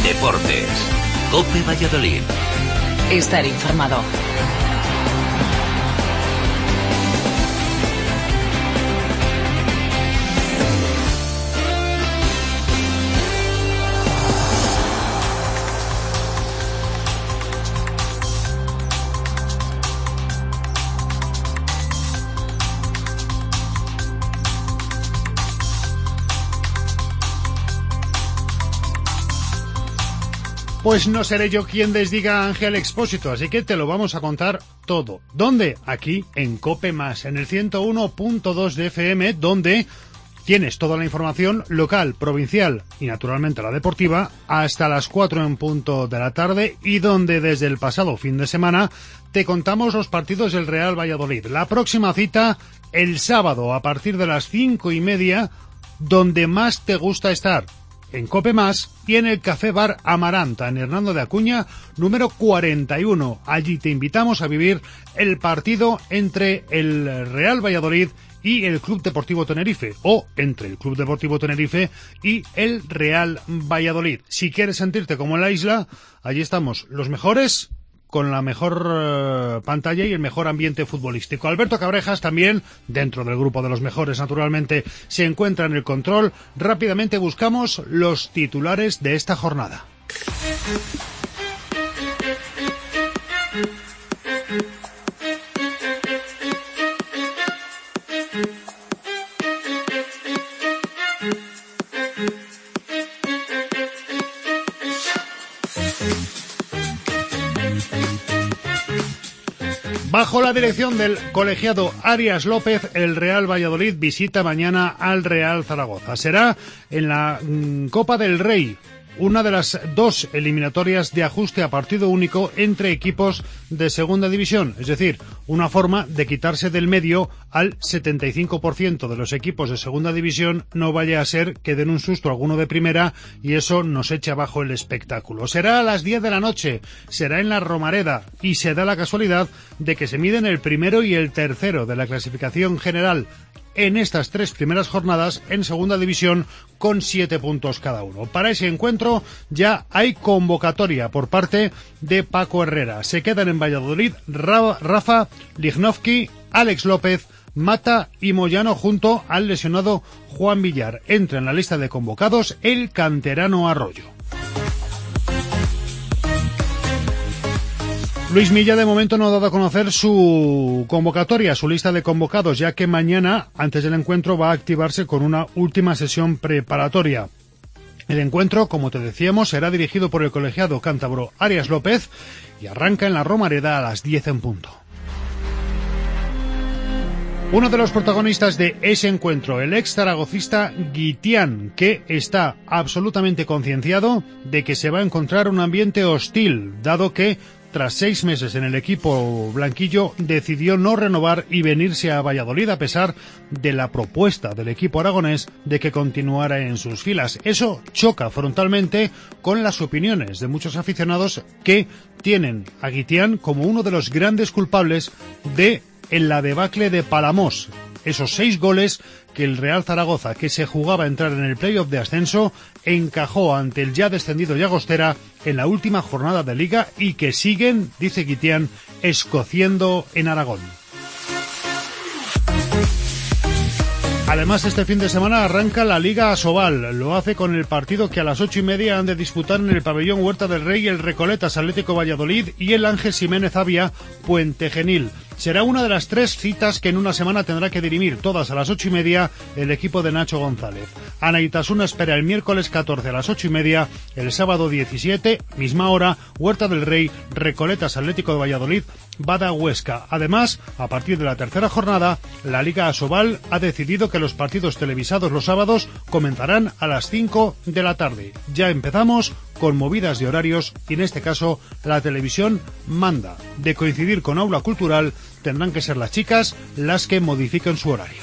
Deportes. COPE Valladolid. Estar informado. Pues no seré yo quien les diga Ángel Expósito, así que te lo vamos a contar todo. ¿Dónde? Aquí en COPE+, en el 101.2 de FM, donde tienes toda la información local, provincial y naturalmente la deportiva hasta las 4 en punto de la tarde, y donde desde el pasado fin de semana te contamos los partidos del Real Valladolid. La próxima cita el sábado a partir de las 5:30, donde más te gusta estar, en COPE+, y en el Café Bar Amaranta, en Hernando de Acuña, número 41. Allí te invitamos a vivir el partido entre el Real Valladolid y el Club Deportivo Tenerife, o entre el Club Deportivo Tenerife y el Real Valladolid. Si quieres sentirte como en la isla, allí estamos los mejores, con la mejor pantalla y el mejor ambiente futbolístico. Alberto Cabrejas también, dentro del grupo de los mejores naturalmente, se encuentra en el control. Rápidamente buscamos los titulares de esta jornada. Bajo la dirección del colegiado Arias López, el Real Valladolid visita mañana al Real Zaragoza. Será en la Copa del Rey, una de las dos eliminatorias de ajuste a partido único entre equipos de segunda división, es decir, una forma de quitarse del medio al 75% de los equipos de segunda división, no vaya a ser que den un susto a alguno de primera y eso nos eche abajo el espectáculo. Será a las 10 de la noche, será en la Romareda, y se da la casualidad de que se miden el primero y el tercero de la clasificación general en estas tres primeras jornadas en segunda división, con 7 puntos cada uno. Para ese encuentro ya hay convocatoria por parte de Paco Herrera. Se quedan en Valladolid Rafa, Lichnowsky, Alex López, Mata y Moyano, junto al lesionado Juan Villar. Entra en la lista de convocados el canterano Arroyo. Luis Milla de momento no ha dado a conocer su convocatoria, su lista de convocados, ya que mañana, antes del encuentro, va a activarse con una última sesión preparatoria. El encuentro, como te decíamos, será dirigido por el colegiado cántabro Arias López y arranca en la Romareda a las 10 en punto. Uno de los protagonistas de ese encuentro, el ex zaragocista Guitián, que está absolutamente concienciado de que se va a encontrar un ambiente hostil, dado que tras 6 meses en el equipo blanquillo decidió no renovar y venirse a Valladolid a pesar de la propuesta del equipo aragonés de que continuara en sus filas. Eso choca frontalmente con las opiniones de muchos aficionados que tienen a Guitián como uno de los grandes culpables de la debacle de Palamós. Esos 6 goles que el Real Zaragoza, que se jugaba a entrar en el playoff de ascenso, encajó ante el ya descendido Llagostera en la última jornada de Liga y que siguen, dice Guitián, escociendo en Aragón. Además, este fin de semana arranca la Liga Asobal. Lo hace con el partido que a las 8:30 han de disputar en el pabellón Huerta del Rey el Recoletas Atlético Valladolid y el Ángel Ximénez Avia Puente Genil. Será una de las 3 citas que en una semana tendrá que dirimir, todas a las 8:30, el equipo de Nacho González. Anaitasuna espera el miércoles 14 a las 8:30, el sábado 17, misma hora, Huerta del Rey, Recoletas Atlético de Valladolid, Bada Huesca. Además, a partir de la tercera jornada, la Liga Asobal ha decidido que los partidos televisados los sábados comenzarán a las 5 de la tarde. Ya empezamos con movidas de horarios y en este caso la televisión manda. De coincidir con Aula Cultural, tendrán que ser las chicas las que modifiquen su horario.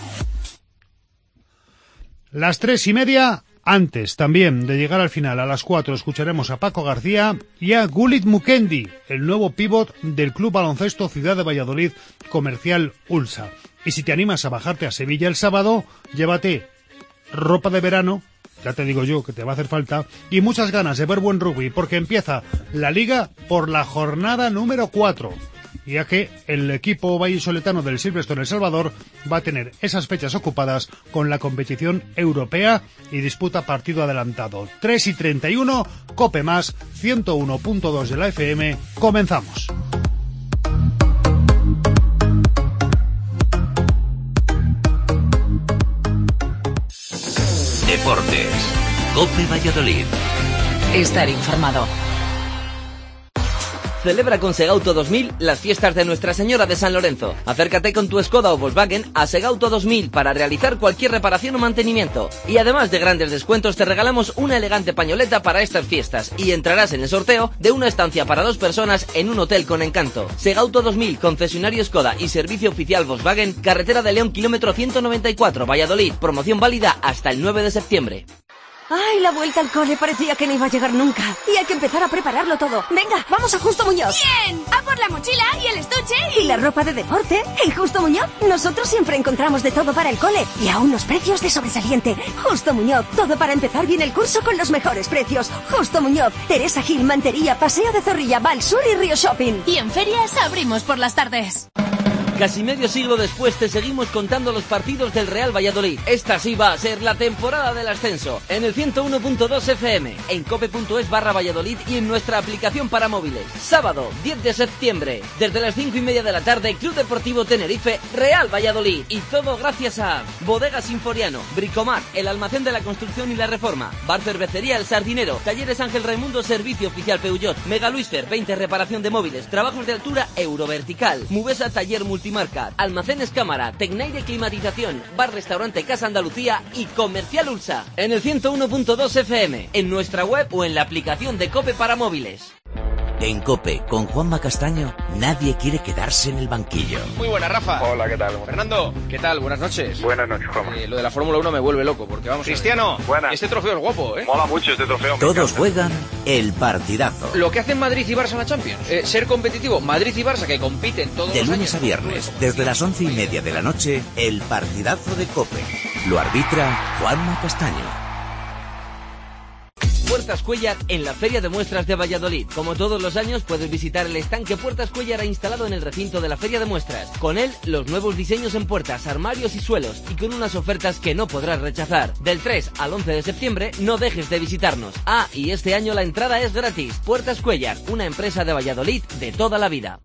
Las 3:30, antes también de llegar al final, a las 4, escucharemos a Paco García y a Gulit Mukendi, el nuevo pívot del Club Baloncesto Ciudad de Valladolid Comercial Ulsa. Y si te animas a bajarte a Sevilla el sábado, llévate ropa de verano, ya te digo yo que te va a hacer falta, y muchas ganas de ver buen rugby, porque empieza la Liga por la jornada número 4. Ya que el equipo vallisoletano del Silverstone El Salvador va a tener esas fechas ocupadas con la competición europea y disputa partido adelantado. 3:31, Cope Más, 101.2 de la FM, comenzamos. Deportes. Cope Valladolid. Estar informado. Celebra con Segauto 2000 las fiestas de Nuestra Señora de San Lorenzo. Acércate con tu Skoda o Volkswagen a Segauto 2000 para realizar cualquier reparación o mantenimiento. Y además de grandes descuentos, te regalamos una elegante pañoleta para estas fiestas y entrarás en el sorteo de una estancia para 2 personas en un hotel con encanto. Segauto 2000, concesionario Skoda y servicio oficial Volkswagen, Carretera de León, kilómetro 194, Valladolid. Promoción válida hasta el 9 de septiembre. ¡Ay, la vuelta al cole! Parecía que no iba a llegar nunca. Y hay que empezar a prepararlo todo. ¡Venga, vamos a Justo Muñoz! ¡Bien! ¡A por la mochila y el estuche! ¿Y la ropa de deporte? ¿En Justo Muñoz? Nosotros siempre encontramos de todo para el cole. Y a unos precios de sobresaliente. Justo Muñoz. Todo para empezar bien el curso con los mejores precios. Justo Muñoz. Teresa Gil, Mantería, Paseo de Zorrilla, Val Sur y Río Shopping. Y en ferias abrimos por las tardes. Casi medio siglo después te seguimos contando los partidos del Real Valladolid. Esta sí va a ser la temporada del ascenso. En el 101.2 FM, en cope.es/Valladolid y en nuestra aplicación para móviles. Sábado, 10 de septiembre, desde las 5:30 de la tarde, Club Deportivo Tenerife, Real Valladolid. Y todo gracias a Bodegas Sinforiano, Bricomar, el almacén de la construcción y la reforma, Bar Cervecería El Sardinero, Talleres Ángel Raimundo, servicio oficial Peugeot, Mega Luisfer, 20 reparación de móviles, trabajos de altura Eurovertical, Mubesa Taller Multimarca, Almacenes Cámara, Tecnaire Climatización, Bar Restaurante Casa Andalucía y Comercial Ulsa. En el 101.2 FM, en nuestra web o en la aplicación de Cope para móviles. En Cope, con Juanma Castaño, nadie quiere quedarse en el banquillo. Muy buena, Rafa. Hola, ¿qué tal? Fernando, ¿qué tal? Buenas noches. Buenas noches, Juanma. Lo de la Fórmula 1 me vuelve loco, porque vamos... Cristiano, buenas. Este trofeo es guapo, ¿eh? Mola mucho este trofeo. Todos juegan el partidazo. Lo que hacen Madrid y Barça en la Champions. Ser competitivo. Madrid y Barça que compiten todos De los lunes años. a viernes, desde las 11:30 de la noche, el partidazo de Cope. Lo arbitra Juanma Castaño. Puertas Cuéllar en la Feria de Muestras de Valladolid. Como todos los años, puedes visitar el stand que Puertas Cuéllar ha instalado en el recinto de la Feria de Muestras. Con él, los nuevos diseños en puertas, armarios y suelos, y con unas ofertas que no podrás rechazar. Del 3 al 11 de septiembre, no dejes de visitarnos. Ah, y este año la entrada es gratis. Puertas Cuéllar, una empresa de Valladolid de toda la vida.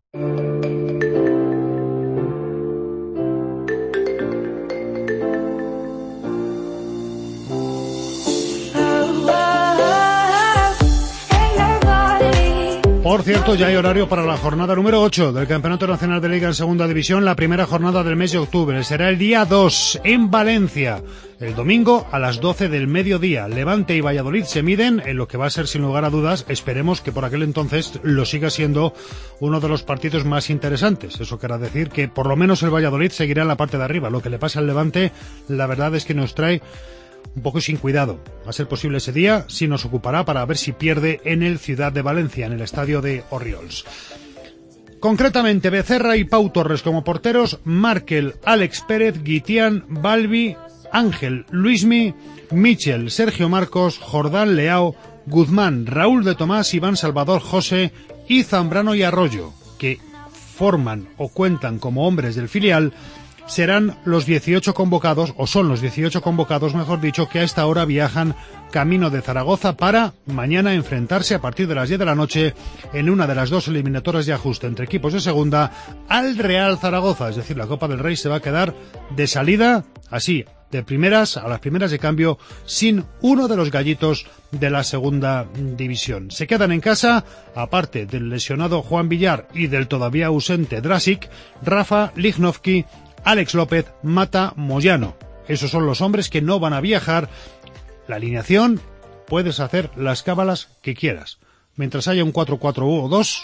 Por cierto, ya hay horario para la jornada número 8 del Campeonato Nacional de Liga en Segunda División, la primera jornada del mes de octubre. Será el día 2 en Valencia, el domingo a las 12 del mediodía. Levante y Valladolid se miden en lo que va a ser, sin lugar a dudas, esperemos que por aquel entonces lo siga siendo uno de los partidos más interesantes. Eso quiere decir que por lo menos el Valladolid seguirá en la parte de arriba. Lo que le pasa al Levante, la verdad es que nos trae un poco sin cuidado. A ser posible ese día, sí nos ocupará para ver si pierde en el Ciudad de Valencia, en el estadio de Orriols. Concretamente, Becerra y Pau Torres como porteros, Markel, Alex Pérez, Guitián, Balbi, Ángel, Luismi, Michel, Sergio Marcos, Jordán Leao, Guzmán, Raúl de Tomás, Iván Salvador, José y Zambrano y Arroyo, que forman o cuentan como hombres del filial, serán los 18 convocados, o son los 18 convocados, mejor dicho, que a esta hora viajan camino de Zaragoza para mañana enfrentarse a partir de las 10 de la noche en una de las dos eliminatorias de ajuste entre equipos de segunda al Real Zaragoza. Es decir, la Copa del Rey se va a quedar de salida, así, de primeras a las primeras de cambio, sin uno de los gallitos de la segunda división. Se quedan en casa, aparte del lesionado Juan Villar y del todavía ausente Drasic, Rafa, Lichnowsky, Alex López, Mata, Moyano. Esos son los hombres que no van a viajar. La alineación, puedes hacer las cábalas que quieras. Mientras haya un 4-4-2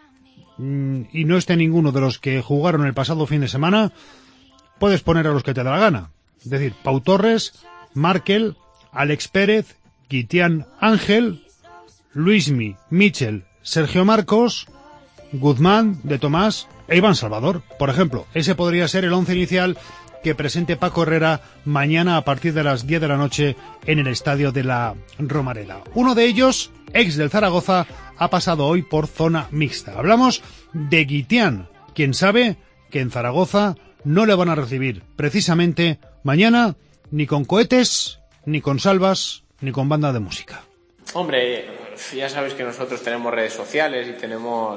y no esté ninguno de los que jugaron el pasado fin de semana, puedes poner a los que te da la gana. Es decir, Pau Torres, Markel, Alex Pérez, Guitián Ángel, Luismi, Michel, Sergio Marcos, Guzmán, de Tomás e Iván Salvador, por ejemplo. Ese podría ser el once inicial que presente Paco Herrera mañana a partir de las 10 de la noche en el estadio de la Romareda. Uno de ellos, ex del Zaragoza, ha pasado hoy por zona mixta. Hablamos de Guitián, quien sabe que en Zaragoza no le van a recibir precisamente mañana ni con cohetes, ni con salvas, ni con banda de música. Hombre, ya sabes que nosotros tenemos redes sociales y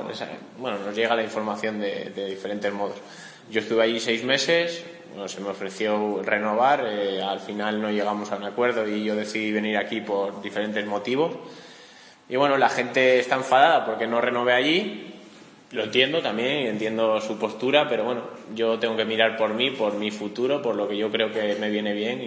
nos llega la información de diferentes modos. Yo estuve allí 6 meses, se me ofreció renovar, al final no llegamos a un acuerdo y yo decidí venir aquí por diferentes motivos. Y bueno, la gente está enfadada porque no renové allí, lo entiendo también, entiendo su postura, pero bueno, yo tengo que mirar por mí, por mi futuro, por lo que yo creo que me viene bien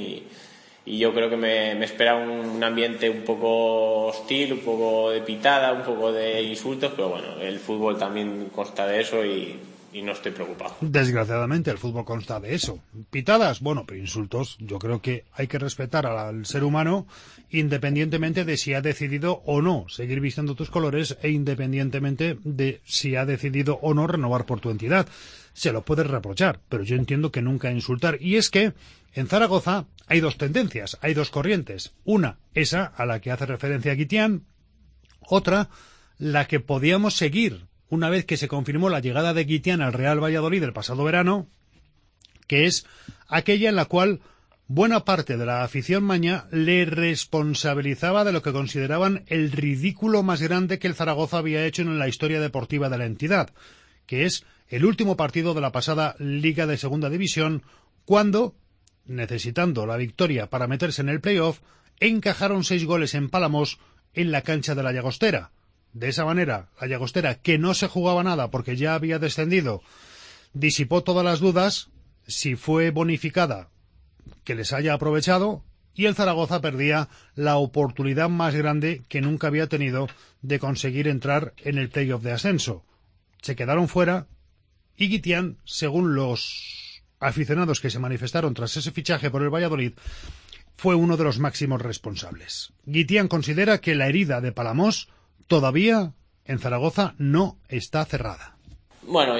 y yo creo que me espera un ambiente un poco hostil, un poco de pitada, un poco de insultos, pero bueno, el fútbol también consta de eso y no estoy preocupado. Desgraciadamente el fútbol consta de eso. Pitadas, bueno, pero insultos. Yo creo que hay que respetar al ser humano independientemente de si ha decidido o no seguir vistiendo tus colores e independientemente de si ha decidido o no renovar por tu entidad. Se lo puedes reprochar, pero yo entiendo que nunca insultar. Y es que en Zaragoza hay 2 tendencias, hay 2 corrientes. Una, esa a la que hace referencia Guitián. Otra, la que podíamos seguir una vez que se confirmó la llegada de Guitián al Real Valladolid el pasado verano, que es aquella en la cual buena parte de la afición maña le responsabilizaba de lo que consideraban el ridículo más grande que el Zaragoza había hecho en la historia deportiva de la entidad, que es el último partido de la pasada Liga de Segunda División, cuando, necesitando la victoria para meterse en el playoff, encajaron 6 goles en Palamos en la cancha de la Llagostera. De esa manera, la Llagostera, que no se jugaba nada porque ya había descendido, disipó todas las dudas, si fue bonificada, que les haya aprovechado, y el Zaragoza perdía la oportunidad más grande que nunca había tenido de conseguir entrar en el playoff de ascenso. Se quedaron fuera, y Guitián, según los aficionados que se manifestaron tras ese fichaje por el Valladolid, fue uno de los máximos responsables. Guitián considera que la herida de Palamos todavía en Zaragoza no está cerrada. Bueno,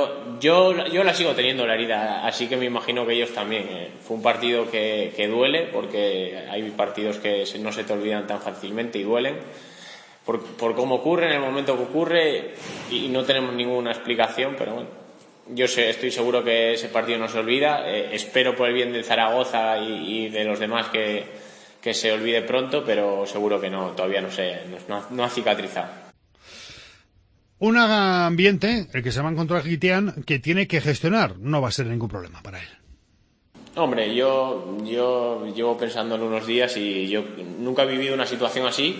yo la sigo teniendo la herida, así que me imagino que ellos también. Fue un partido que duele, porque hay partidos que no se te olvidan tan fácilmente y duelen, por cómo ocurre, en el momento que ocurre, y no tenemos ninguna explicación, pero bueno, estoy seguro que ese partido no se olvida. Espero por el bien del Zaragoza y de los demás que se olvide pronto, pero seguro que no, todavía no ha cicatrizado. Un ambiente, el que se va a encontrar Guitián, que tiene que gestionar. No va a ser ningún problema para él. Hombre, yo llevo pensándolo unos días y yo nunca he vivido una situación así,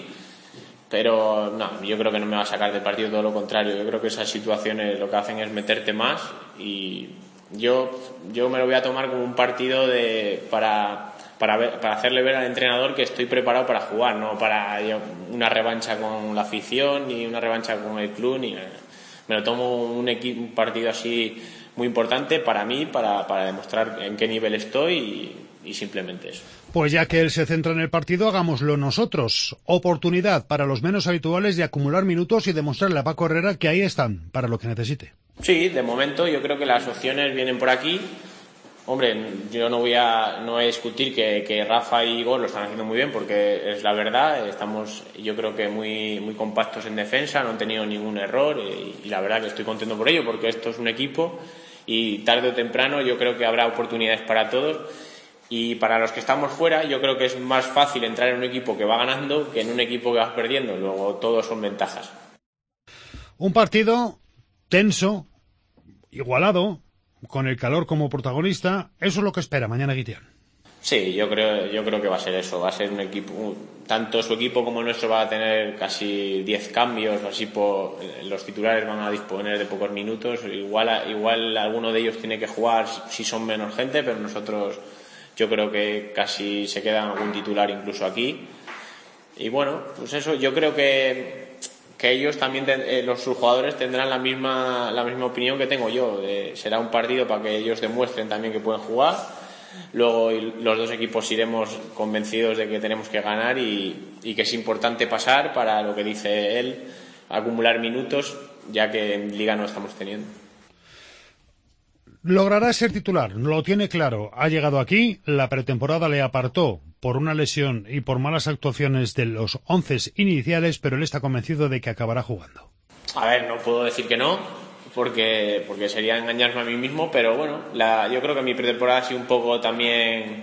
pero no, yo creo que no me va a sacar del partido, todo lo contrario. Yo creo que esas situaciones lo que hacen es meterte más y yo me lo voy a tomar como un partido para hacerle ver al entrenador que estoy preparado para jugar, no para una revancha con la afición ni una revancha con el club, ni nada. Me lo tomo un partido así muy importante para mí, para demostrar en qué nivel estoy y simplemente eso. Pues ya que él se centra en el partido, hagámoslo nosotros. Oportunidad para los menos habituales de acumular minutos y demostrarle a Paco Herrera que ahí están, para lo que necesite. Sí, de momento yo creo que las opciones vienen por aquí. Hombre, yo no voy a discutir que Rafa y Igor lo están haciendo muy bien, porque es la verdad. Estamos, yo creo que muy, muy compactos en defensa, no han tenido ningún error y la verdad que estoy contento por ello, porque esto es un equipo y tarde o temprano yo creo que habrá oportunidades para todos. Y para los que estamos fuera, yo creo que es más fácil entrar en un equipo que va ganando que en un equipo que va perdiendo. Luego todos son ventajas. Un partido tenso, igualado, con el calor como protagonista. Eso es lo que espera mañana Guitián. Sí, yo creo que va a ser eso. Va a ser un equipo, tanto su equipo como el nuestro va a tener casi 10 cambios, así los titulares van a disponer de pocos minutos. Igual alguno de ellos tiene que jugar si son menos gente, pero nosotros yo creo que casi se queda algún titular incluso aquí. Y bueno, pues eso, yo creo que ellos también, sus jugadores tendrán la misma opinión que tengo yo. Será un partido para que ellos demuestren también que pueden jugar. Luego los dos equipos iremos convencidos de que tenemos que ganar y que es importante pasar para lo que dice él, acumular minutos, ya que en Liga no estamos teniendo. Logrará ser titular, lo tiene claro. Ha llegado aquí, la pretemporada le apartó por una lesión y por malas actuaciones de los 11 iniciales, pero él está convencido de que acabará jugando. A ver, no puedo decir que no, porque sería engañarme a mí mismo, pero bueno, yo creo que mi pretemporada ha sido un poco también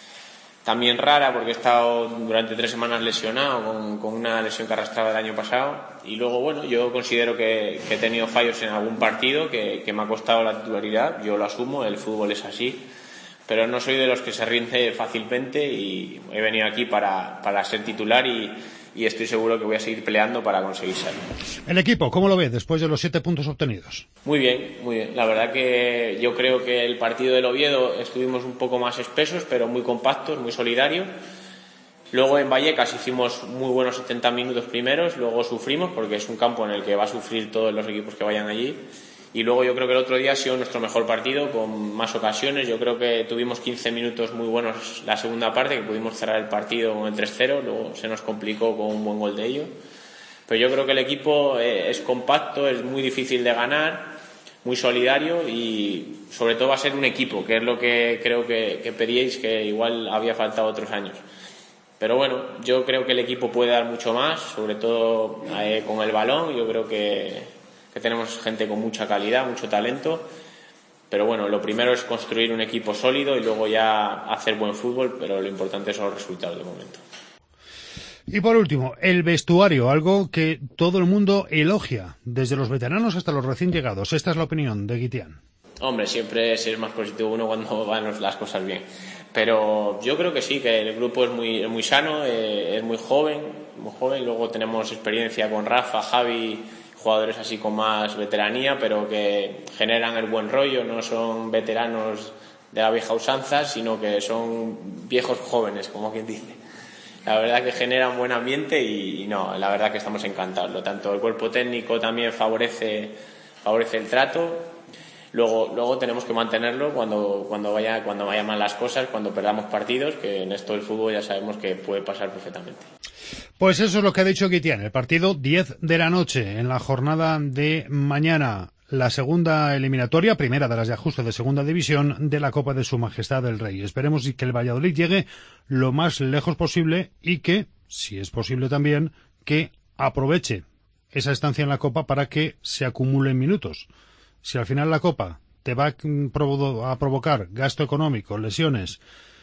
rara, porque he estado durante 3 semanas lesionado con una lesión que arrastraba el año pasado, y luego bueno, yo considero que he tenido fallos en algún partido que me ha costado la titularidad. Yo lo asumo, el fútbol es así, pero no soy de los que se rinde fácilmente, y he venido aquí para ser titular y estoy seguro que voy a seguir peleando para conseguir salir. El equipo, ¿cómo lo ve después de los 7 puntos obtenidos? Muy bien, muy bien. La verdad que yo creo que el partido del Oviedo estuvimos un poco más espesos, pero muy compactos, muy solidarios. Luego en Vallecas hicimos muy buenos 70 minutos primeros, luego sufrimos porque es un campo en el que va a sufrir todos los equipos que vayan allí. Y luego yo creo que el otro día ha sido nuestro mejor partido, con más ocasiones. Yo creo que tuvimos 15 minutos muy buenos la segunda parte, que pudimos cerrar el partido con el 3-0, luego se nos complicó con un buen gol de ellos. Pero yo creo que el equipo es compacto, es muy difícil de ganar, muy solidario, y sobre todo va a ser un equipo, que es lo que creo que pedíais, que igual había faltado otros años. Pero bueno, yo creo que el equipo puede dar mucho más, sobre todo con el balón. Yo creo que tenemos gente con mucha calidad, mucho talento, pero bueno, lo primero es construir un equipo sólido y luego ya hacer buen fútbol, pero lo importante son los resultados de momento. Y por último, el vestuario, algo que todo el mundo elogia, desde los veteranos hasta los recién llegados. Esta es la opinión de Guitián. Hombre, siempre es más positivo uno cuando van las cosas bien, pero yo creo que sí, que el grupo es muy sano, es muy joven, luego tenemos experiencia con Rafa, Javi, jugadores así con más veteranía, pero que generan el buen rollo, no son veteranos de la vieja usanza, sino que son viejos jóvenes, como quien dice. La verdad que generan buen ambiente y no, la verdad que estamos encantados. Tanto el cuerpo técnico también favorece el trato. Luego tenemos que mantenerlo cuando vayan mal las cosas, cuando perdamos partidos, que en esto del fútbol ya sabemos que puede pasar perfectamente. Pues eso es lo que ha dicho Guitián. El partido 10 de la noche en la jornada de mañana, la segunda eliminatoria, primera de las de ajuste de segunda división de la Copa de Su Majestad el Rey. Esperemos que el Valladolid llegue lo más lejos posible y que, si es posible también, que aproveche esa estancia en la Copa para que se acumulen minutos. Si al final la Copa te va a provocar gasto económico, lesiones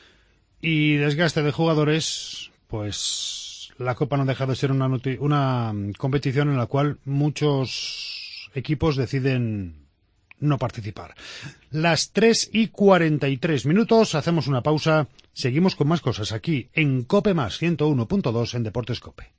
y desgaste de jugadores, pues la Copa no deja de ser una competición en la cual muchos equipos deciden no participar. Las 3:43, hacemos una pausa, seguimos con más cosas aquí en COPE más 101.2 en Deportes COPE.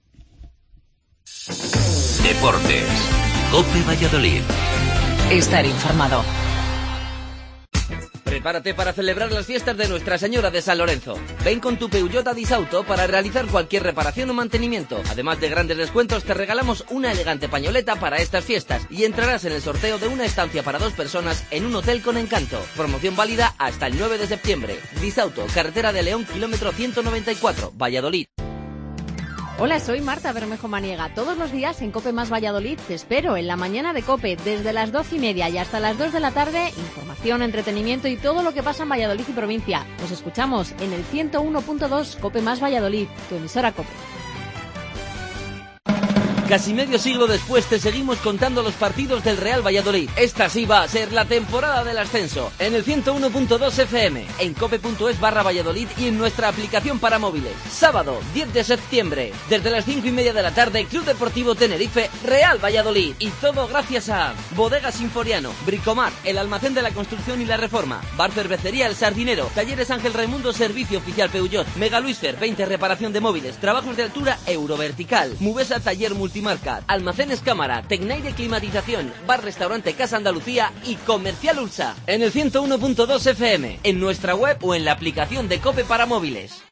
Deportes, COPE Valladolid. Estar informado. Prepárate para celebrar las fiestas de Nuestra Señora de San Lorenzo. Ven con tu Peugeot a Disauto para realizar cualquier reparación o mantenimiento. Además de grandes descuentos, te regalamos una elegante pañoleta para estas fiestas y entrarás en el sorteo de una estancia para 2 personas en un hotel con encanto. Promoción válida hasta el 9 de septiembre. Disauto, carretera de León, kilómetro 194, Valladolid. Hola, soy Marta Bermejo Maniega. Todos los días en COPE más Valladolid te espero en la mañana de COPE desde las 12:30 y hasta las 2 de la tarde. Información, entretenimiento y todo lo que pasa en Valladolid y provincia. Nos escuchamos en el 101.2 COPE más Valladolid, tu emisora COPE. Casi medio siglo después te seguimos contando los partidos del Real Valladolid. Esta sí va a ser la temporada del ascenso. En el 101.2 FM, en cope.es/Valladolid y en nuestra aplicación para móviles. Sábado, 10 de septiembre, desde las 5:30 de la tarde, Club Deportivo Tenerife, Real Valladolid. Y todo gracias a Bodegas Sinforiano, Bricomar, el almacén de la construcción y la reforma, Bar Cervecería El Sardinero, Talleres Ángel Raimundo, Servicio Oficial Peugeot, Mega Luisfer, 20 reparación de móviles, trabajos de altura Eurovertical, Mubesa Taller Multimarca, Almacenes Cámara, Tecnaire Climatización, Bar Restaurante Casa Andalucía y Comercial Ulsa. En el 101.2 FM, en nuestra web o en la aplicación de COPE para móviles.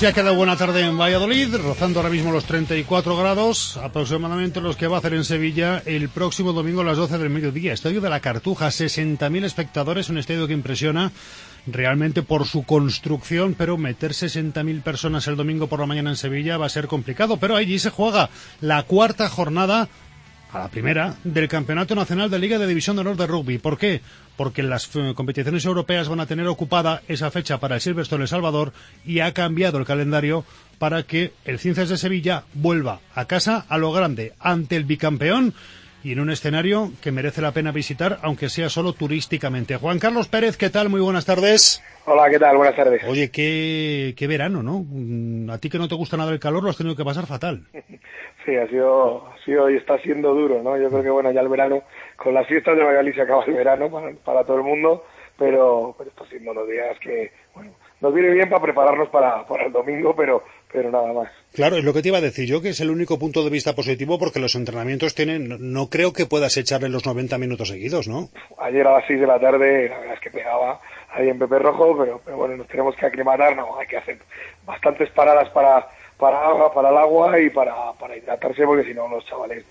Se ha quedado buena tarde en Valladolid, rozando ahora mismo los 34 grados, aproximadamente los que va a hacer en Sevilla el próximo domingo a las 12 del mediodía. Estadio de la Cartuja, 60.000 espectadores, un estadio que impresiona realmente por su construcción, pero meter 60.000 personas el domingo por la mañana en Sevilla va a ser complicado. Pero allí se juega la cuarta jornada, a la primera, del Campeonato Nacional de Liga de División de Honor de Rugby. ¿Por qué? Porque las competiciones europeas van a tener ocupada esa fecha para el Silverstone El Salvador y ha cambiado el calendario para que el Ciencias de Sevilla vuelva a casa a lo grande ante el bicampeón y en un escenario que merece la pena visitar, aunque sea solo turísticamente. Juan Carlos Pérez, ¿qué tal? Muy buenas tardes. Hola, ¿qué tal? Buenas tardes. Oye, qué verano, ¿no? A ti que no te gusta nada el calor, lo has tenido que pasar fatal. Sí, ha sido y está siendo duro, ¿no? Yo creo que, bueno, ya el verano, con las fiestas de Valladolid se acaba el verano para todo el mundo, pero está siendo unos días que, bueno, nos viene bien para prepararnos para el domingo, pero nada más. Claro, es lo que te iba a decir yo, que es el único punto de vista positivo, porque los entrenamientos no creo que puedas echarle los 90 minutos seguidos, ¿no? Ayer a las 6 de la tarde, la verdad es que pegaba ahí en Pepe Rojo, pero bueno, nos tenemos que aclimatar, no, hay que hacer bastantes paradas para el agua y para hidratarse, porque si no los chavales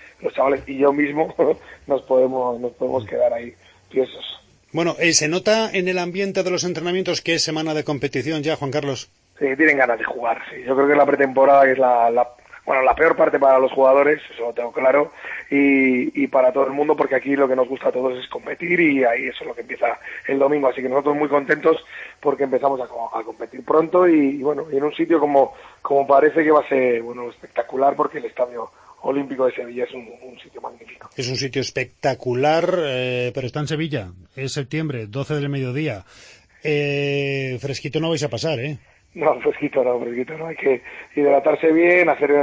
y yo mismo nos podemos quedar ahí tiesos. Bueno, ¿se nota en el ambiente de los entrenamientos que es semana de competición ya, Juan Carlos? Sí, tienen ganas de jugar, sí. Yo creo que la pretemporada es la peor parte para los jugadores, eso lo tengo claro, y para todo el mundo, porque aquí lo que nos gusta a todos es competir y ahí eso es lo que empieza el domingo, así que nosotros muy contentos porque empezamos a competir pronto y bueno, y en un sitio como parece que va a ser, bueno, espectacular, porque el Estadio Olímpico de Sevilla es un sitio magnífico. Es un sitio espectacular, pero está en Sevilla, es septiembre, 12 del mediodía. Fresquito no vais a pasar, ¿eh? No, fresquito no, hay que hidratarse bien, hacer,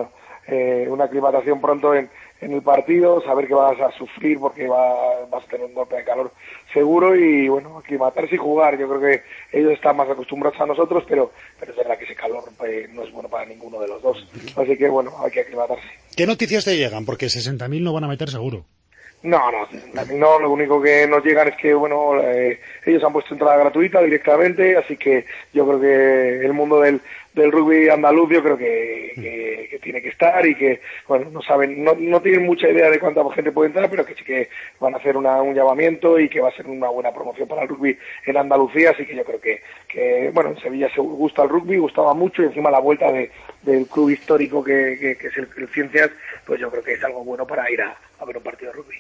una aclimatación pronto en el partido, saber que vas a sufrir porque vas a tener un golpe de calor seguro y, bueno, aclimatarse y jugar. Yo creo que ellos están más acostumbrados a nosotros, pero es verdad que ese calor no es bueno para ninguno de los dos. Así que, bueno, hay que aclimatarse. ¿Qué noticias te llegan? Porque 60.000 no van a meter seguro. No, lo único que nos llegan es que, bueno, ellos han puesto entrada gratuita directamente, así que yo creo que el mundo del rugby andaluz yo creo que tiene que estar y que, bueno, no tienen mucha idea de cuánta gente puede entrar, pero que sí que van a hacer un llamamiento y que va a ser una buena promoción para el rugby en Andalucía, así que yo creo que bueno, en Sevilla se gusta el rugby, gustaba mucho, y encima la vuelta del club histórico que es el Ciencias, pues yo creo que es algo bueno para ir a ver un partido de rugby.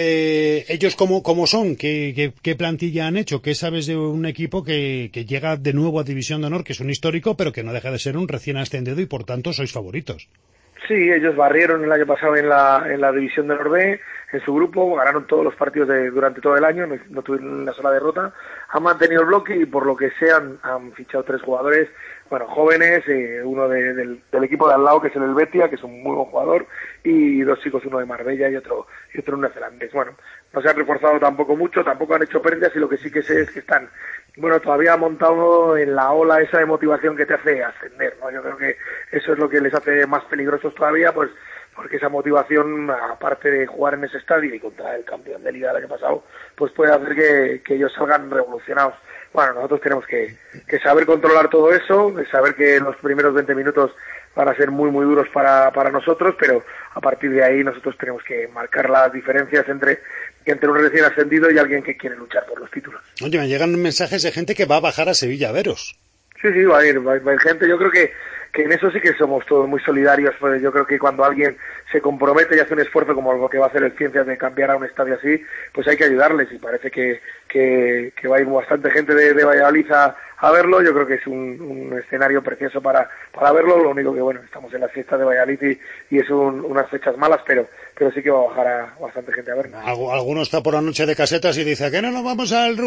¿Ellos cómo son? ¿Qué plantilla han hecho? ¿Qué sabes de un equipo que llega de nuevo a División de Honor, que es un histórico, pero que no deja de ser un recién ascendido y por tanto sois favoritos? Sí, ellos barrieron el año pasado en la División de Honor B, en su grupo, ganaron todos los partidos durante todo el año, no tuvieron una sola derrota, han mantenido el bloque y por lo que sea han fichado 3 jugadores, bueno, jóvenes, uno del equipo de al lado, que es el Helvetia, que es un muy buen jugador, y 2 chicos, uno de Marbella y otro neozelandés. Bueno, no se han reforzado tampoco mucho, tampoco han hecho pérdidas, y lo que sí que sé es que están, bueno, todavía montado en la ola esa de motivación que te hace ascender, ¿no? Yo creo que eso es lo que les hace más peligrosos todavía, pues porque esa motivación, aparte de jugar en ese estadio y contra el campeón de liga del año pasado, pues puede hacer que ellos salgan revolucionados. Bueno, nosotros tenemos que saber controlar todo eso, saber que los primeros 20 minutos van a ser muy muy duros para nosotros, pero a partir de ahí nosotros tenemos que marcar las diferencias entre un recién ascendido y alguien que quiere luchar por los títulos. Oye, me llegan mensajes de gente que va a bajar a Sevilla a veros. Sí, va a ir gente. Yo creo que en eso sí que somos todos muy solidarios. Pues yo creo que cuando alguien se compromete y hace un esfuerzo como lo que va a hacer el Ciencias de cambiar a un estadio así, pues hay que ayudarles, y parece que va a ir bastante gente de Valladolid a verlo. Yo creo que es un escenario precioso para verlo. Lo único que, bueno, estamos en las fiestas de Valladolid y es unas fechas malas, pero sí que va a bajar a bastante gente a verlo. Alguno está por la noche de casetas y dice, ¿a qué no nos vamos al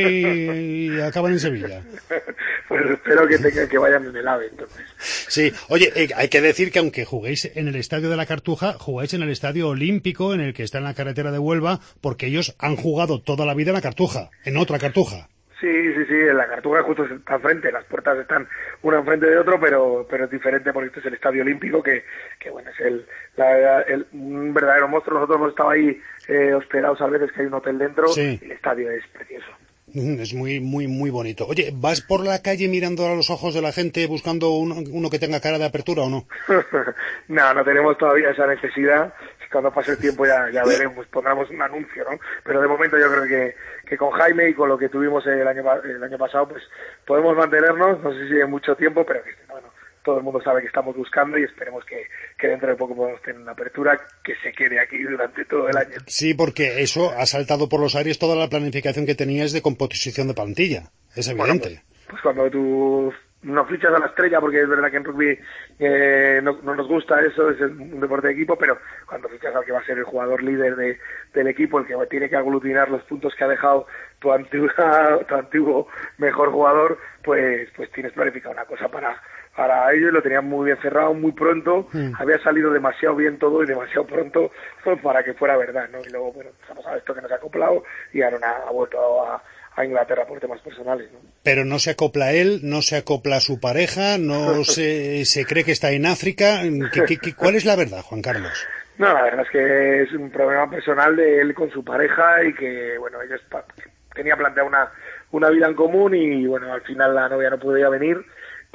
rugby? Y acaban en Sevilla. Pues espero que vayan en el AVE, entonces. Sí, oye, hay que decir que aunque juguéis en el Estadio de la Cartuja, jugáis en el Estadio Olímpico, en el que está en la carretera de Huelva, porque ellos han jugado toda la vida en la Cartuja, en otra Cartuja. Sí, en la Cartuja justo está enfrente, las puertas están una enfrente de otro, pero es diferente porque este es el Estadio Olímpico, que bueno, es un verdadero monstruo. Nosotros hemos estado ahí hospedados a veces, que hay un hotel dentro, sí. Y el estadio es precioso. Es muy, muy, muy bonito. Oye, ¿vas por la calle mirando a los ojos de la gente buscando uno que tenga cara de apertura o no? No tenemos todavía esa necesidad. Cuando pase el tiempo ya veremos, pondremos un anuncio, ¿no? Pero de momento yo creo que con Jaime y con lo que tuvimos el año pasado, pues podemos mantenernos, no sé si en mucho tiempo, pero bueno, todo el mundo sabe que estamos buscando y esperemos que dentro de poco podamos tener una apertura que se quede aquí durante todo el año. Sí, porque eso ha saltado por los aires toda la planificación que tenías de composición de plantilla, es evidente. Bueno, pues cuando tú no fichas a la estrella, porque es verdad que en rugby no nos gusta eso, es un deporte de equipo, pero cuando fichas al que va a ser el jugador líder del equipo, el que tiene que aglutinar los puntos que ha dejado tu antiguo mejor jugador, pues tienes planificado una cosa para ellos, lo tenían muy bien cerrado, muy pronto, había salido demasiado bien todo y demasiado pronto para que fuera verdad, ¿no? Y luego, bueno, pues ha pasado esto que nos ha acoplado y Aaron ha vuelto a Inglaterra por temas personales, ¿no? Pero no se acopla él, no se acopla su pareja, no se cree que está en África. ¿Cuál es la verdad, Juan Carlos? No, la verdad es que es un problema personal de él con su pareja y que, bueno, ellos tenía planteada una vida en común y, bueno, al final la novia no podía venir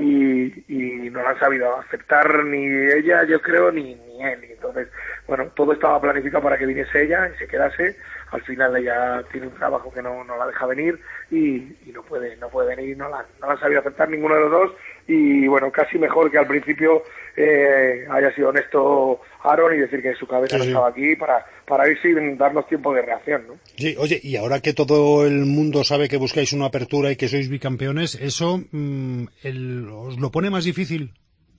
y no lo han sabido aceptar ni ella, yo creo, ni él. Y entonces, bueno, todo estaba planificado para que viniese ella y se quedase. Al final ella tiene un trabajo que no la deja venir y no puede venir, no la han sabido aceptar ninguno de los dos y bueno, casi mejor que al principio haya sido honesto Aaron y decir que su cabeza no estaba aquí para ir sin darnos tiempo de reacción, ¿no? Sí, oye, y ahora que todo el mundo sabe que buscáis una apertura y que sois bicampeones, ¿eso os lo pone más difícil?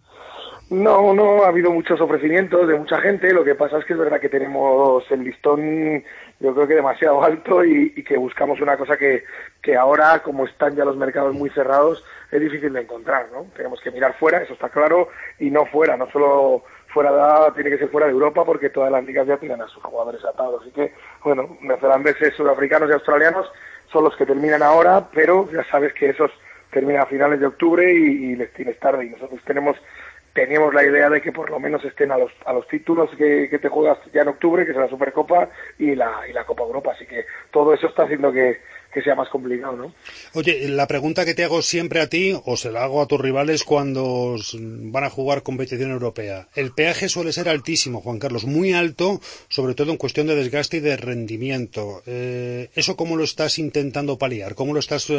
No, ha habido muchos ofrecimientos de mucha gente, lo que pasa es que es verdad que tenemos el listón yo creo que demasiado alto y que buscamos una cosa que ahora, como están ya los mercados muy cerrados, es difícil de encontrar, ¿no? Tenemos que mirar fuera, eso está claro, y no solo fuera tiene que ser fuera de Europa porque todas las ligas ya tienen a sus jugadores atados, así que, bueno, neozelandeses, sudafricanos y australianos son los que terminan ahora, pero ya sabes que esos terminan a finales de octubre y les tienes tarde y nosotros teníamos la idea de que por lo menos estén a los títulos que te juegas ya en octubre, que es la Supercopa y la Copa Europa, así que todo eso está haciendo que sea más complicado, ¿no? Oye, la pregunta que te hago siempre a ti, o se la hago a tus rivales cuando van a jugar competición europea. El peaje suele ser altísimo, Juan Carlos, muy alto, sobre todo en cuestión de desgaste y de rendimiento. ¿Eso cómo lo estás intentando paliar? ¿Cómo lo estás,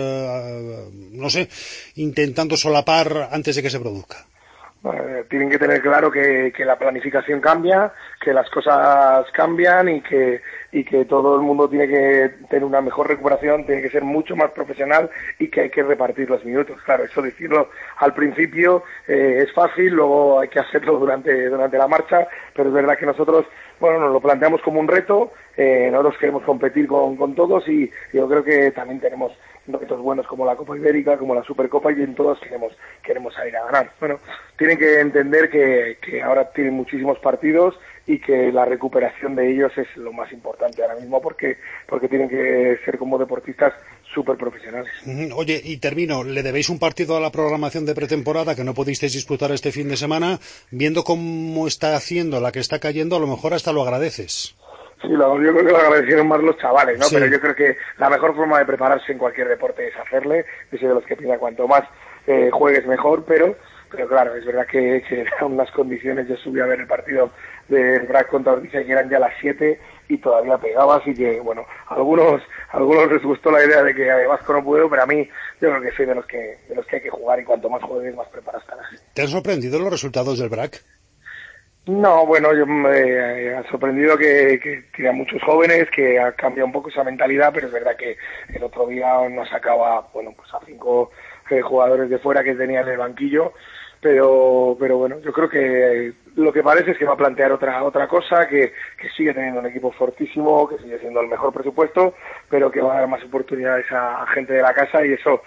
intentando solapar antes de que se produzca? Tienen que tener claro que la planificación cambia, que las cosas cambian y que todo el mundo tiene que tener una mejor recuperación, tiene que ser mucho más profesional y que hay que repartir los minutos. Claro, eso decirlo al principio es fácil, luego hay que hacerlo durante la marcha, pero es verdad que nosotros, bueno, nos lo planteamos como un reto, nosotros queremos competir con todos y yo creo que también tenemos retos buenos como la Copa Ibérica, como la Supercopa y en todos queremos salir a ganar. Bueno, tienen que entender que ahora tienen muchísimos partidos y que la recuperación de ellos es lo más importante ahora mismo porque tienen que ser como deportistas súper profesionales. Oye, y termino, le debéis un partido a la programación de pretemporada que no pudisteis disputar este fin de semana, viendo cómo está haciendo la que está cayendo, a lo mejor hasta lo agradeces. Sí, yo creo que lo agradecieron más los chavales, ¿no? Sí. Pero yo creo que la mejor forma de prepararse en cualquier deporte es hacerle. Yo soy de los que piensa cuanto más juegues mejor, pero claro, es verdad que eran unas condiciones. Yo subí a ver el partido del BRAC contra Ordizia y eran ya las 7 y todavía pegaba, así que, bueno, a algunos les gustó la idea de que Vasco no pudo, pero a mí yo creo que soy de los que hay que jugar y cuanto más juegues, más preparado estarás. ¿Te han sorprendido los resultados del BRAC? No, bueno, yo me ha sorprendido que tiene muchos jóvenes, que ha cambiado un poco esa mentalidad, pero es verdad que el otro día nos sacaba, bueno, pues a 5 jugadores de fuera que tenía en el banquillo, pero bueno, yo creo que lo que parece es que va a plantear otra cosa, que sigue teniendo un equipo fortísimo, que sigue siendo el mejor presupuesto, pero que va a dar más oportunidades a gente de la casa y eso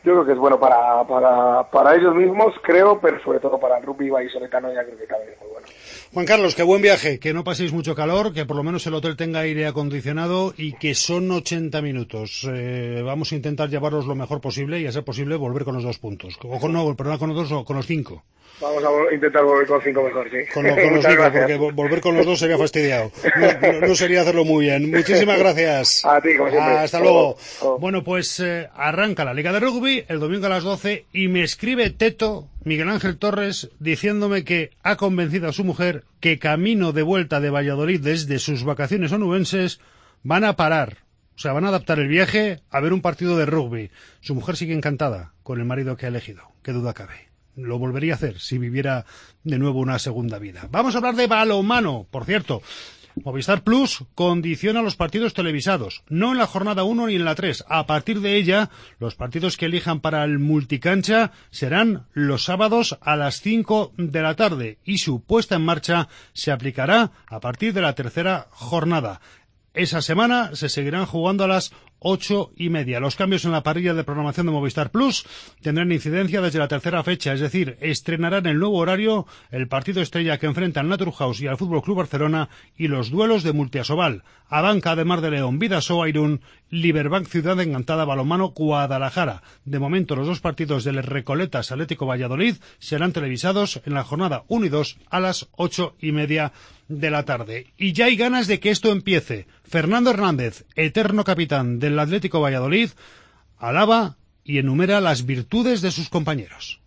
Yo creo que es bueno para ellos mismos, creo, pero sobre todo para el rugby vallisoletano ya creo que también es muy bueno. Juan Carlos, qué buen viaje, que no paséis mucho calor, que por lo menos el hotel tenga aire acondicionado y que son 80 minutos. Vamos a intentar llevarlos lo mejor posible y a ser posible volver con los 2 puntos. Con los 5. Vamos a intentar volver con 5 mejor, sí. Con los 5, porque volver con los 2 sería fastidiado. No sería hacerlo muy bien. Muchísimas gracias. A ti, como siempre. Hasta luego. Bueno, pues arranca la Liga de Rugby el domingo a las 12 y me escribe Teto, Miguel Ángel Torres, diciéndome que ha convencido a su mujer que camino de vuelta de Valladolid desde sus vacaciones onubenses van a parar. O sea, van a adaptar el viaje a ver un partido de rugby. Su mujer sigue encantada con el marido que ha elegido. Qué duda cabe. Lo volvería a hacer si viviera de nuevo una segunda vida. Vamos a hablar de balonmano. Por cierto, Movistar Plus condiciona los partidos televisados, no en la jornada 1 ni en la 3. A partir de ella, los partidos que elijan para el multicancha serán los sábados a las 5 de la tarde y su puesta en marcha se aplicará a partir de la tercera jornada. Esa semana se seguirán jugando a las 8:30. Los cambios en la parrilla de programación de Movistar Plus tendrán incidencia desde la tercera fecha, es decir, estrenarán el nuevo horario el partido estrella que enfrenta al Naturhaus y al FC Barcelona y los duelos de Multiasobal, Abanca de Mar de León, Bidasoa Irún, Liberbank Ciudad Encantada Balonmano Guadalajara. De momento los 2 partidos del Recoletas Atlético Valladolid serán televisados en la jornada 1 y 2 a las 8:30 de la tarde. Y ya hay ganas de que esto empiece. Fernando Hernández, eterno capitán del Atlético Valladolid, alaba y enumera las virtudes de sus compañeros.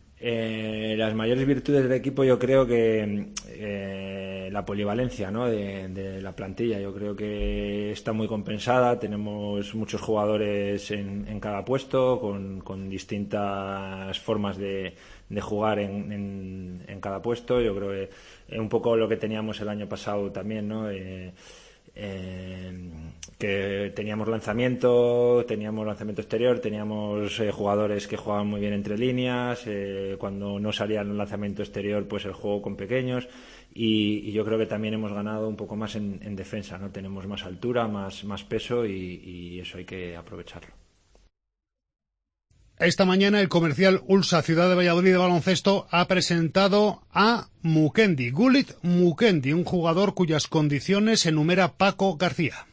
Las mayores virtudes del equipo, yo creo que la polivalencia, ¿no?, de la plantilla. Yo creo que está muy compensada. Tenemos muchos jugadores en cada puesto con distintas formas de jugar en cada puesto. Yo creo que un poco lo que teníamos el año pasado también, ¿no? Que teníamos lanzamiento exterior, teníamos jugadores que jugaban muy bien entre líneas, cuando no salían el lanzamiento exterior, pues el juego con pequeños, y yo creo que también hemos ganado un poco más en defensa, ¿no? Tenemos más altura, más peso, y eso hay que aprovecharlo. Esta mañana el comercial Ulsa Ciudad de Valladolid de baloncesto ha presentado a Mukendi, Gulit Mukendi, un jugador cuyas condiciones enumera Paco García.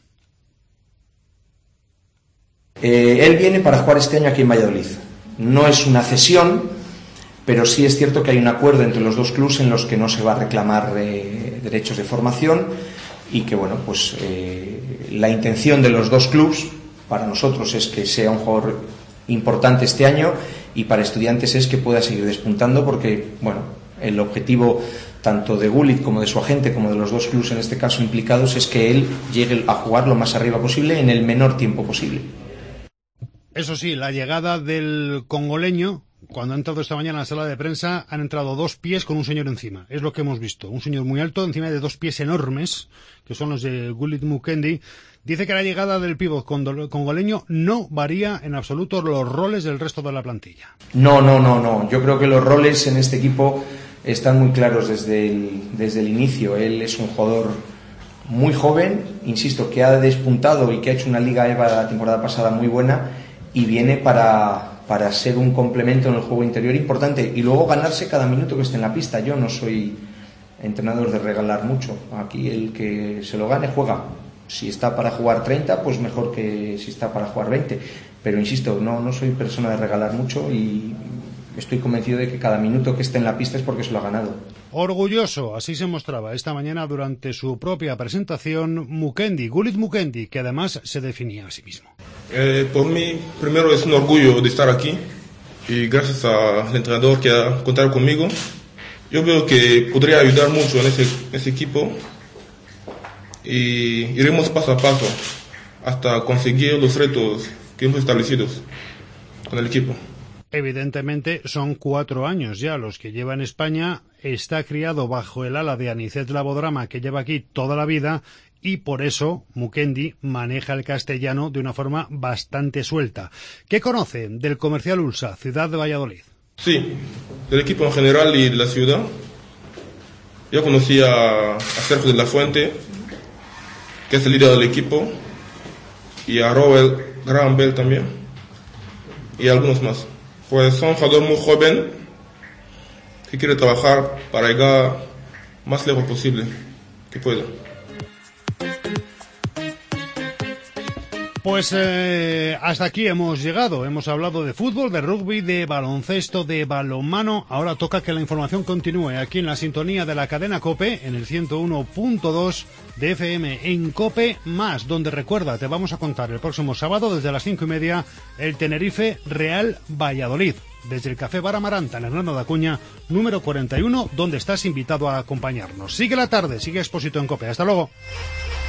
Él viene para jugar este año aquí en Valladolid. No es una cesión, pero sí es cierto que hay un acuerdo entre los 2 clubes en los que no se va a reclamar derechos de formación y que, bueno, pues la intención de los 2 clubes para nosotros es que sea un jugador importante este año, y para Estudiantes es que pueda seguir despuntando, porque, bueno, el objetivo tanto de Gulit como de su agente como de los 2 clubes en este caso implicados es que él llegue a jugar lo más arriba posible en el menor tiempo posible. Eso sí, la llegada del congoleño, cuando ha entrado esta mañana a la sala de prensa, han entrado 2 pies con un señor encima. Es lo que hemos visto. Un señor muy alto, encima de 2 pies enormes, que son los de Gulit Mukendi. Dice que la llegada del pívot congoleño no varía en absoluto los roles del resto de la plantilla. No. Yo creo que los roles en este equipo están muy claros desde el inicio. Él es un jugador muy joven, insisto, que ha despuntado y que ha hecho una Liga EVA la temporada pasada muy buena, y viene para ser un complemento en el juego interior importante y luego ganarse cada minuto que esté en la pista. Yo no soy entrenador de regalar mucho. Aquí el que se lo gane juega. Si está para jugar 30, pues mejor que si está para jugar 20. Pero insisto, no soy persona de regalar mucho, y estoy convencido de que cada minuto que esté en la pista es porque se lo ha ganado. Orgulloso, así se mostraba esta mañana durante su propia presentación Mukendi, Gulit Mukendi, que además se definía a sí mismo. Por mí, primero es un orgullo de estar aquí, y gracias al entrenador que ha contado conmigo. Yo veo que podría ayudar mucho en ese equipo, y iremos paso a paso hasta conseguir los retos que hemos establecido con el equipo. Evidentemente son 4 años ya los que lleva en España, está criado bajo el ala de Anicet Labodrama, que lleva aquí toda la vida, y por eso Mukendi maneja el castellano de una forma bastante suelta. ¿Qué conoce del comercial Ulsa, Ciudad de Valladolid? Sí, del equipo en general y de la ciudad. Yo conocí a Sergio de la Fuente, que es el líder del equipo, y a Robert Graham Bell también. y algunos más. Pues son un jugador muy joven que quiere trabajar para llegar más lejos posible que pueda. Pues hasta aquí hemos llegado. Hemos hablado de fútbol, de rugby, de baloncesto, de balonmano. Ahora toca que la información continúe aquí en la sintonía de la cadena COPE, en el 101.2 de FM, en COPE Más, donde recuerda, te vamos a contar el próximo sábado desde las 5:30 el Tenerife Real Valladolid. Desde el Café Bar Amaranta, en Hernando de Acuña, número 41, donde estás invitado a acompañarnos. Sigue la tarde, sigue Expósito en COPE. Hasta luego.